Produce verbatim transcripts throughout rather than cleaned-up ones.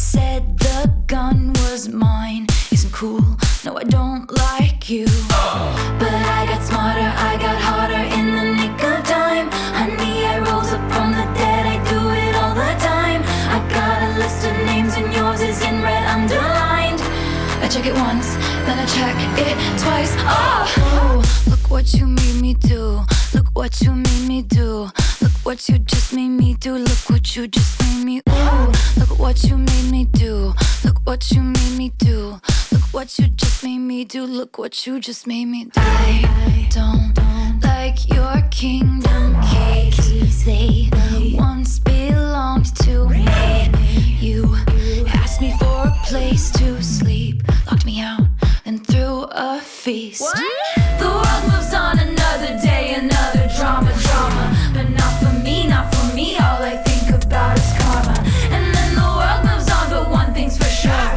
said the gun was mine. Isn't cool, no I don't like you. But I got smarter, I got harder in the nick of time. Honey, I rose up from the dead, I do it all the time. I got a list of names and yours is in red underlined. I check it once, then I check it twice. Oh, look what you made me do. Look what you made me do. Look what you just made me do. Look what you just made me. Ooh, look what you made me do. Look what you made me do. Look what you just made me do. Look what you just made me do. I don't like your kingdom keys. They once belonged to me. You asked me for a place to sleep, locked me out and threw a feast. What? The world moves on another day, another drama, drama. But not for me, not for me. All I think about is karma. And then the world moves on, but one thing's for sure.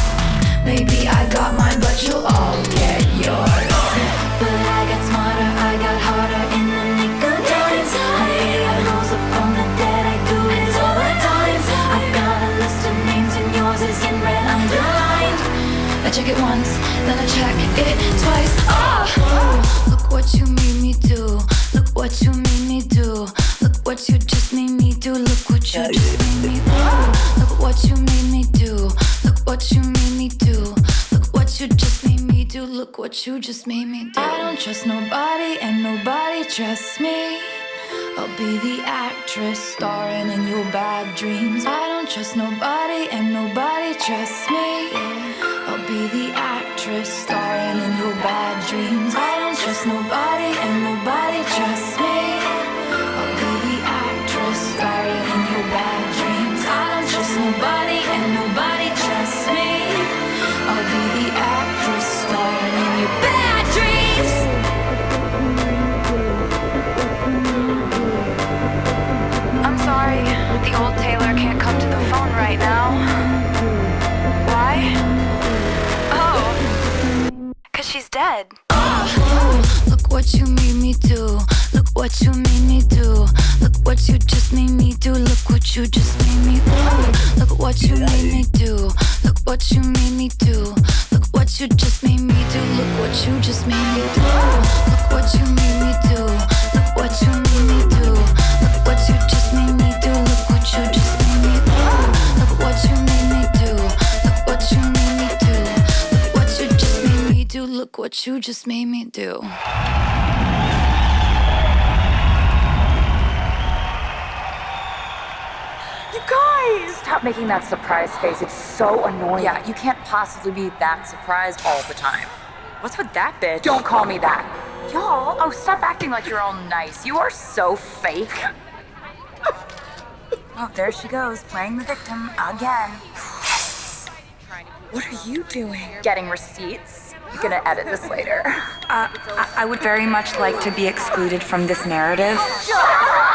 Maybe I got mine, but you'll all get yours. But I got smarter, I got harder in the nick of time. Honey, I rose up from the dead, I do it all the time. I got a list of names and yours is in red underlined. I check it once, then I check it twice. Oh, look what you made me do. Look what you made me do. Look what you just made me do. Look what you just made me do. Look what you made me do. Look what you made me do. Look what you just made me do. Look what you just made me do. I don't trust nobody and nobody trusts me. I'll be the actress starring in your bad dreams. I don't trust nobody and nobody trusts me. I'll be the actress starring in your bad dreams. I don't trust nobody and nobody trusts me. I'll be the actress starring in your bad dreams. I don't trust nobody and nobody trusts me. I'll be the actress starring in your bad dreams. I'm sorry, the old Taylor can't come to the phone right now. Why? Oh, cause she's dead. Oh, look what you made me do. Look what you made me do. Look what you just made me do. Look what you just made me do. Look what you made me do. Look what you made me do. Look what you just made me do. Look what you just made me do. Look what you made me do. Look what you made me do. Look what you just made me do. Look what you just made me do. Look what you made me do. Look what you made me do. Look what you just made me do. Look what you just made me do. You guys! Stop making that surprise face. It's so annoying. Yeah, you can't possibly be that surprised all the time. What's with that bitch? Don't call me that. Y'all, oh, stop acting like you're all nice. You are so fake. Oh, there she goes, playing the victim again. What are you doing? Getting receipts. You're gonna edit this later. Uh, I, I would very much like to be excluded from this narrative. Shut